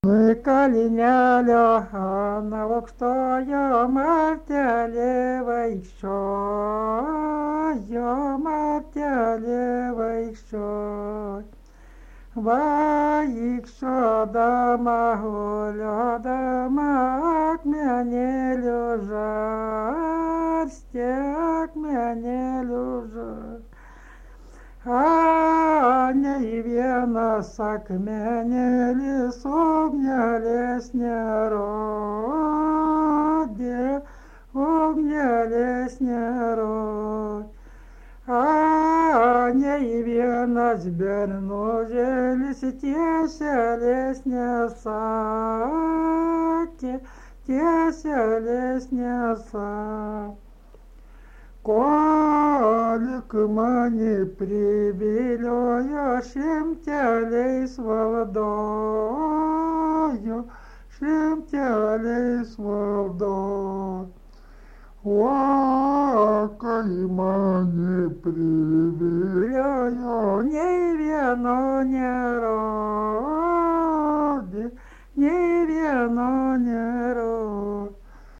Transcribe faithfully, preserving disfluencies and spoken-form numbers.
Kalnelio ant aukštojo martelė vaikščiojo, martelė vaikščiojo. Vaikščiodama, uliodama akmenėlių žarstė, akmenėlių žarstė. A, nei vienas akmenėlis ugnelės nerodė, ugnelės nerodė. A, nei vienas bernužėlis tieselės nesakė, tieselės nesakė. Kolik mane priviliojo šimteliais valdojo, šimteliais valdojo. O, kai mane priviliojo, nei vieno nėra.